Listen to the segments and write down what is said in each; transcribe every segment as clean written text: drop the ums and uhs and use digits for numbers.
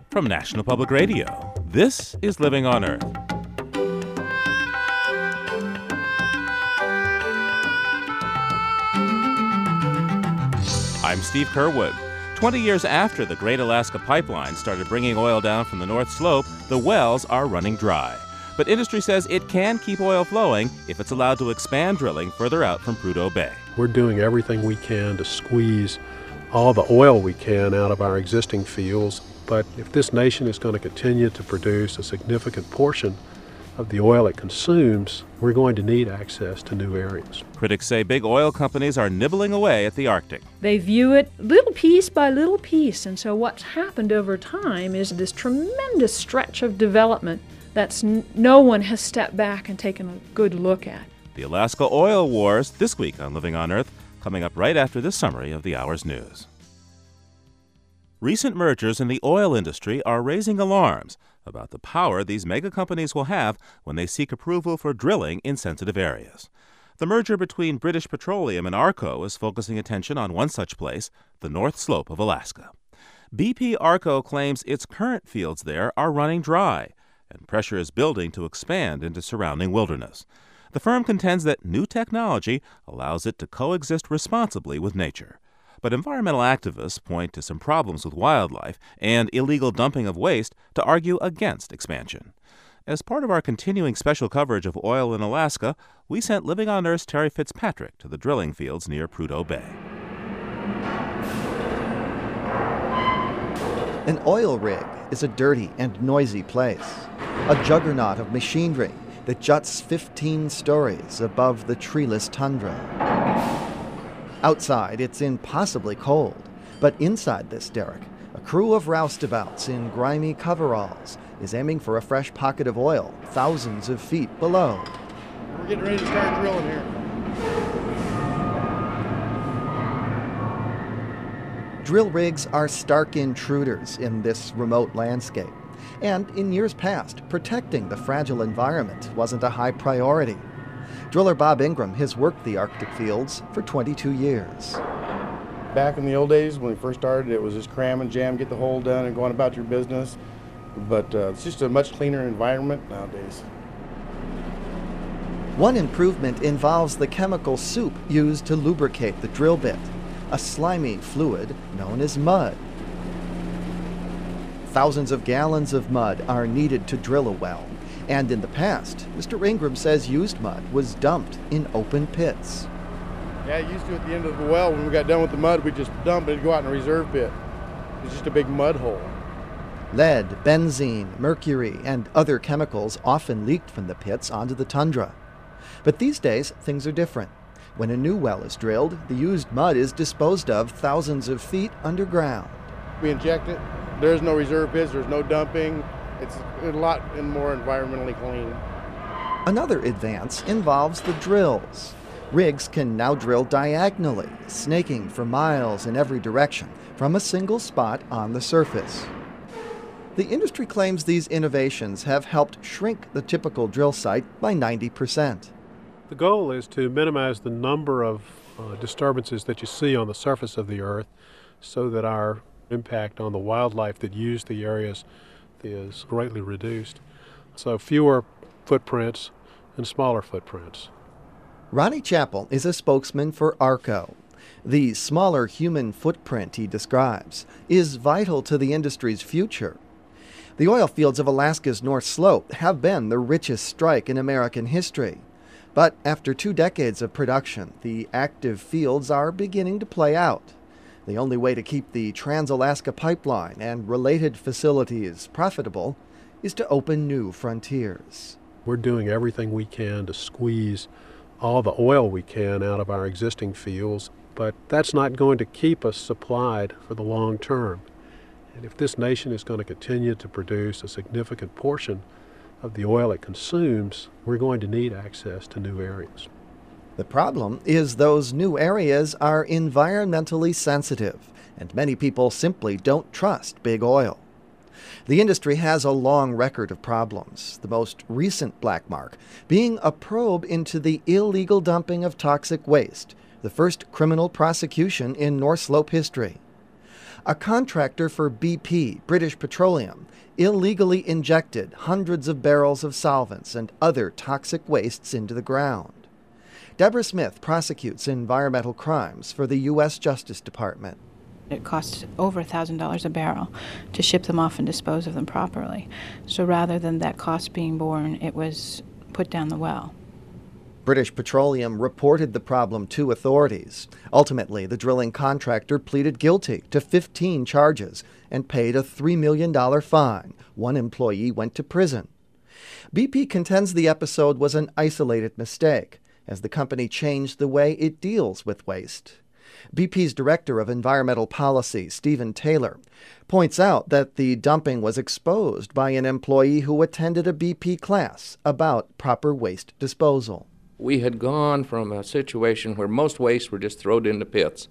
From National Public Radio, this is Living on Earth. I'm Steve Curwood. 20 years after the Great Alaska Pipeline started bringing oil down from the North Slope, the wells are running dry. But industry says it can keep oil flowing if it's allowed to expand drilling further out from Prudhoe Bay. We're doing everything we can to squeeze all the oil we can out of our existing fields. But if this nation is going to continue to produce a significant portion of the oil it consumes, we're going to need access to new areas. Critics say big oil companies are nibbling away at the Arctic. They view it little piece by little piece, and so what's happened over time is this tremendous stretch of development that no one has stepped back and taken a good look at. The Alaska Oil Wars this week on Living on Earth, coming up right after this summary of the hour's news. Recent mergers in the oil industry are raising alarms about the power these mega companies will have when they seek approval for drilling in sensitive areas. The merger between British Petroleum and ARCO is focusing attention on one such place, the North Slope of Alaska. BP ARCO claims its current fields there are running dry, and pressure is building to expand into surrounding wilderness. The firm contends that new technology allows it to coexist responsibly with nature. But environmental activists point to some problems with wildlife and illegal dumping of waste to argue against expansion. As part of our continuing special coverage of oil in Alaska, we sent Living on Earth's Terry Fitzpatrick to the drilling fields near Prudhoe Bay. An oil rig is a dirty and noisy place, a juggernaut of machinery that juts 15 stories above the treeless tundra. Outside, it's impossibly cold, but inside this derrick, a crew of roustabouts in grimy coveralls is aiming for a fresh pocket of oil thousands of feet below. We're getting ready to start drilling here. Drill rigs are stark intruders in this remote landscape, and in years past, protecting the fragile environment wasn't a high priority. Driller Bob Ingram has worked the Arctic fields for 22 years. Back in the old days when we first started, it was just cram and jam, get the hole done and go on about your business. But it's just a much cleaner environment nowadays. One improvement involves the chemical soup used to lubricate the drill bit, a slimy fluid known as mud. Thousands of gallons of mud are needed to drill a well. And in the past, Mr. Ingram says used mud was dumped in open pits. Yeah, used to at the end of the well, when we got done with the mud, we just dump it and go out in a reserve pit. It's just a big mud hole. Lead, benzene, mercury, and other chemicals often leaked from the pits onto the tundra. But these days, things are different. When a new well is drilled, the used mud is disposed of thousands of feet underground. We inject it. There's no reserve pits, there's no dumping. It's a lot more environmentally clean. Another advance involves the drills. Rigs can now drill diagonally, snaking for miles in every direction from a single spot on the surface. The industry claims these innovations have helped shrink the typical drill site by 90%. The goal is to minimize the number of disturbances that you see on the surface of the Earth so that our impact on the wildlife that use the areas is greatly reduced. So fewer footprints and smaller footprints. Ronnie Chappell is a spokesman for ARCO. The smaller human footprint he describes is vital to the industry's future. The oil fields of Alaska's North Slope have been the richest strike in American history. But after 2 decades of production, the active fields are beginning to play out. The only way to keep the Trans-Alaska Pipeline and related facilities profitable is to open new frontiers. We're doing everything we can to squeeze all the oil we can out of our existing fields, but that's not going to keep us supplied for the long term. And if this nation is going to continue to produce a significant portion of the oil it consumes, we're going to need access to new areas. The problem is those new areas are environmentally sensitive, and many people simply don't trust big oil. The industry has a long record of problems, the most recent black mark being a probe into the illegal dumping of toxic waste, the first criminal prosecution in North Slope history. A contractor for BP, British Petroleum, illegally injected hundreds of barrels of solvents and other toxic wastes into the ground. Deborah Smith prosecutes environmental crimes for the U.S. Justice Department. It costs over $1,000 a barrel to ship them off and dispose of them properly. So rather than that cost being borne, it was put down the well. British Petroleum reported the problem to authorities. Ultimately, the drilling contractor pleaded guilty to 15 charges and paid a $3 million fine. One employee went to prison. BP contends the episode was an isolated mistake, as the company changed the way it deals with waste. BP's Director of Environmental Policy, Stephen Taylor, points out that the dumping was exposed by an employee who attended a BP class about proper waste disposal. We had gone from a situation where most waste were just thrown into pits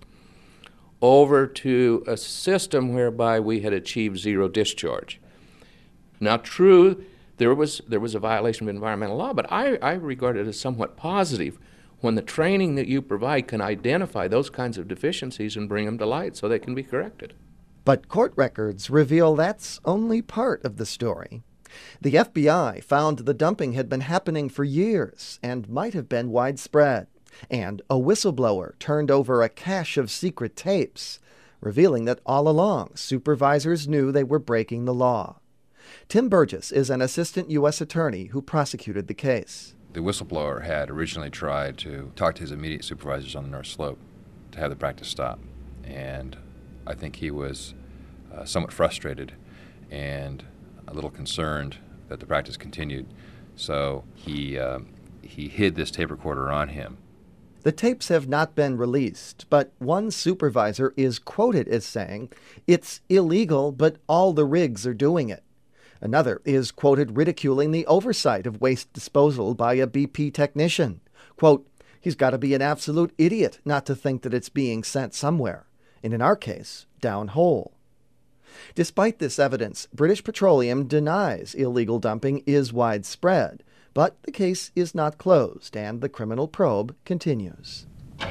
over to a system whereby we had achieved zero discharge. Now, true, there was a violation of environmental law, but I regard it as somewhat positive when the training that you provide can identify those kinds of deficiencies and bring them to light so they can be corrected. But court records reveal that's only part of the story. The FBI found the dumping had been happening for years and might have been widespread. And a whistleblower turned over a cache of secret tapes, revealing that all along supervisors knew they were breaking the law. Tim Burgess is an assistant U.S. attorney who prosecuted the case. The whistleblower had originally tried to talk to his immediate supervisors on the North Slope to have the practice stop. And I think he was somewhat frustrated and a little concerned that the practice continued. So he hid this tape recorder on him. The tapes have not been released, but one supervisor is quoted as saying, "It's illegal, but all the rigs are doing it." Another is quoted ridiculing the oversight of waste disposal by a BP technician. Quote, "He's got to be an absolute idiot not to think that it's being sent somewhere, and in our case, downhole." Despite this evidence, British Petroleum denies illegal dumping is widespread, but the case is not closed and the criminal probe continues.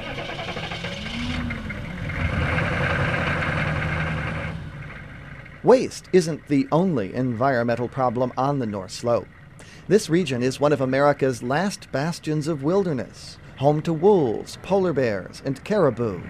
Waste isn't the only environmental problem on the North Slope. This region is one of America's last bastions of wilderness, home to wolves, polar bears, and caribou.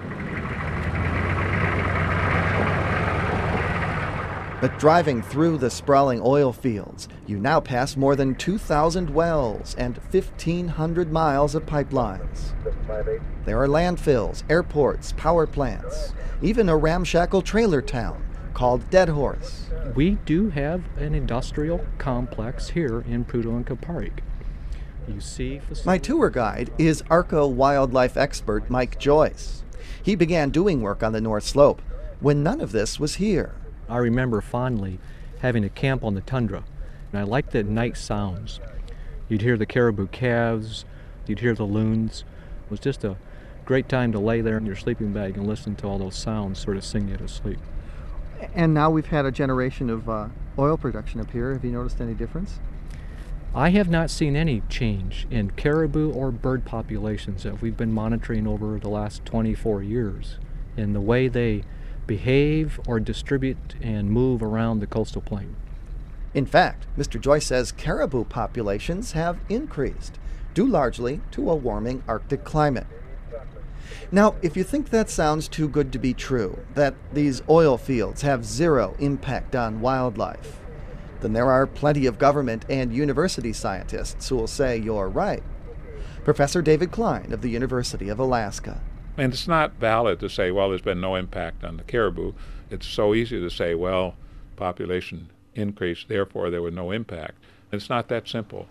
But driving through the sprawling oil fields, you now pass more than 2,000 wells and 1,500 miles of pipelines. There are landfills, airports, power plants, even a ramshackle trailer town called Dead Horse. We do have an industrial complex here in Prudhoe Park. You see facilities. My tour guide is ARCO wildlife expert Mike Joyce. He began doing work on the North Slope when none of this was here. I remember fondly having a camp on the tundra, and I liked the night sounds. You'd hear the caribou calves, you'd hear the loons. It was just a great time to lay there in your sleeping bag and listen to all those sounds sort of sing you to sleep. And now we've had a generation of oil production up here. Have you noticed any difference? I have not seen any change in caribou or bird populations that we've been monitoring over the last 24 years in the way they behave or distribute and move around the coastal plain. In fact, Mr. Joyce says caribou populations have increased, due largely to a warming Arctic climate. Now, if you think that sounds too good to be true, that these oil fields have zero impact on wildlife, then there are plenty of government and university scientists who will say you're right. Professor David Klein of the University of Alaska. And it's not valid to say, well, there's been no impact on the caribou. It's so easy to say, well, population increased, therefore there was no impact. It's not that simple.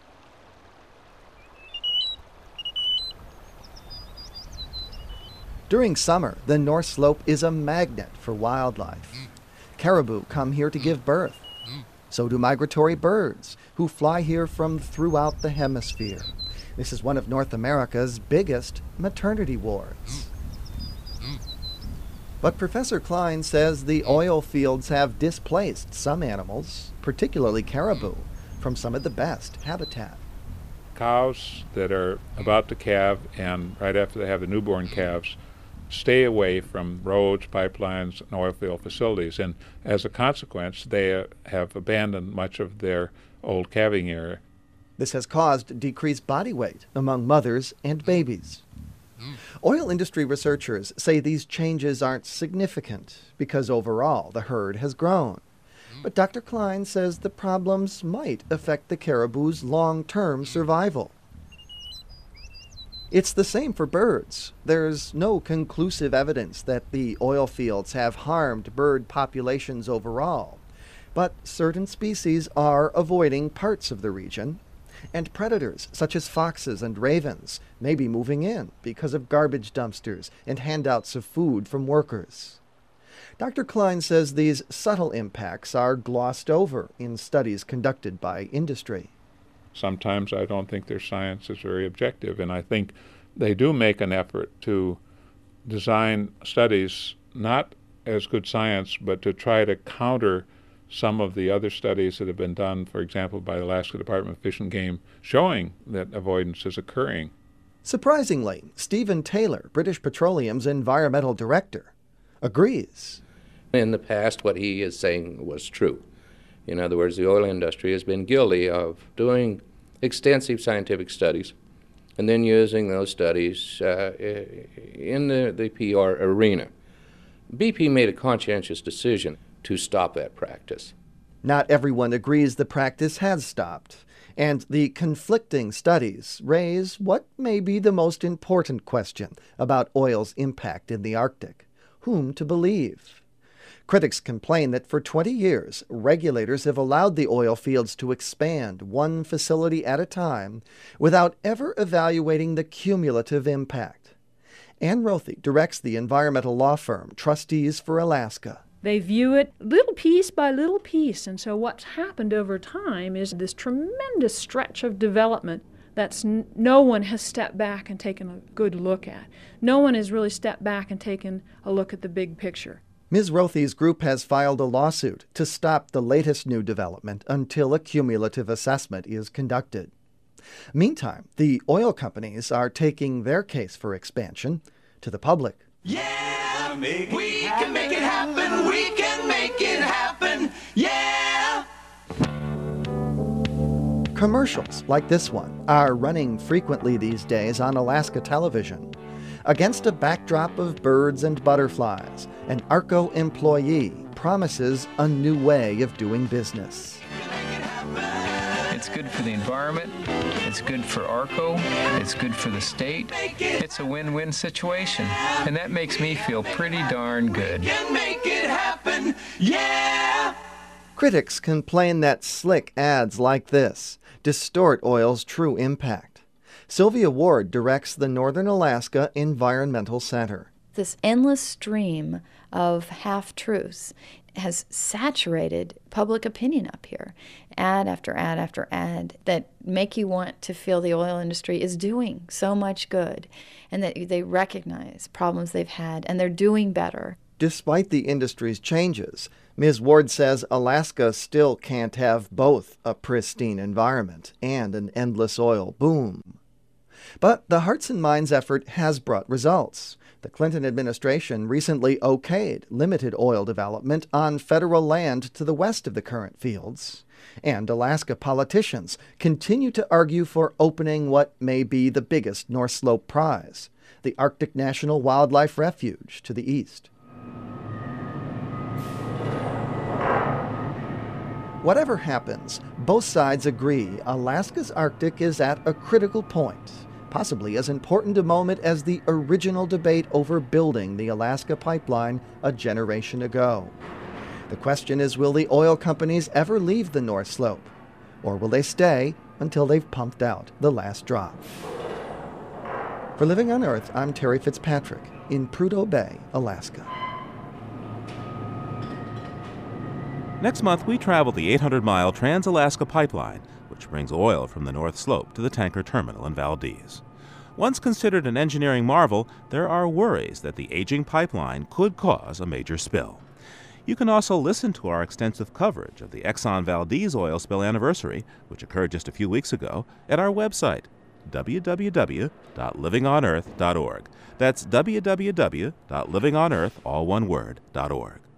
During summer, the North Slope is a magnet for wildlife. Caribou come here to give birth. So do migratory birds, who fly here from throughout the hemisphere. This is one of North America's biggest maternity wards. But Professor Klein says the oil fields have displaced some animals, particularly caribou, from some of the best habitat. Cows that are about to calve and right after they have the newborn calves stay away from roads, pipelines, and oil field facilities. And as a consequence, they have abandoned much of their old calving area. This has caused decreased body weight among mothers and babies. Oil industry researchers say these changes aren't significant because overall the herd has grown. But Dr. Klein says the problems might affect the caribou's long-term survival. It's the same for birds. There's no conclusive evidence that the oil fields have harmed bird populations overall, but certain species are avoiding parts of the region, and predators such as foxes and ravens may be moving in because of garbage dumpsters and handouts of food from workers. Dr. Klein says these subtle impacts are glossed over in studies conducted by industry. Sometimes I don't think their science is very objective, and I think they do make an effort to design studies not as good science, but to try to counter some of the other studies that have been done, for example, by the Alaska Department of Fish and Game, showing that avoidance is occurring. Surprisingly, Stephen Taylor, British Petroleum's environmental director, agrees. In the past, what he is saying was true. In other words, the oil industry has been guilty of doing extensive scientific studies and then using those studies in the PR arena. BP made a conscientious decision to stop that practice. Not everyone agrees the practice has stopped, and the conflicting studies raise what may be the most important question about oil's impact in the Arctic: whom to believe. Critics complain that for 20 years, regulators have allowed the oil fields to expand one facility at a time without ever evaluating the cumulative impact. Ann Rothy directs the environmental law firm Trustees for Alaska. They view it little piece by little piece, and so what's happened over time is this tremendous stretch of development that no one has stepped back and taken a good look at. No one has really stepped back and taken a look at the big picture. Ms. Rothy's group has filed a lawsuit to stop the latest new development until a cumulative assessment is conducted. Meantime, the oil companies are taking their case for expansion to the public. Yeah, we can make it happen, we can make it happen, yeah! Commercials like this one are running frequently these days on Alaska television. Against a backdrop of birds and butterflies, an ARCO employee promises a new way of doing business. It's good for the environment, it's good for ARCO, it's good for the state. It's a win-win situation, and that makes me feel pretty darn good. We can make it happen, yeah! Critics complain that slick ads like this distort oil's true impact. Sylvia Ward directs the Northern Alaska Environmental Center. This endless stream of half-truths has saturated public opinion up here. Ad after ad after ad that make you want to feel the oil industry is doing so much good and that they recognize problems they've had and they're doing better. Despite the industry's changes, Ms. Ward says Alaska still can't have both a pristine environment and an endless oil boom. But the Hearts and Minds effort has brought results. The Clinton administration recently okayed limited oil development on federal land to the west of the current fields. And Alaska politicians continue to argue for opening what may be the biggest North Slope prize, the Arctic National Wildlife Refuge to the east. Whatever happens, both sides agree Alaska's Arctic is at a critical point, possibly as important a moment as the original debate over building the Alaska pipeline a generation ago. The question is, will the oil companies ever leave the North Slope? Or will they stay until they've pumped out the last drop? For Living on Earth, I'm Terry Fitzpatrick in Prudhoe Bay, Alaska. Next month, we travel the 800-mile Trans-Alaska Pipeline, which brings oil from the North Slope to the tanker terminal in Valdez. Once considered an engineering marvel, there are worries that the aging pipeline could cause a major spill. You can also listen to our extensive coverage of the Exxon Valdez oil spill anniversary, which occurred just a few weeks ago, at our website, www.livingonearth.org. That's www.livingonearth, all one word, .org.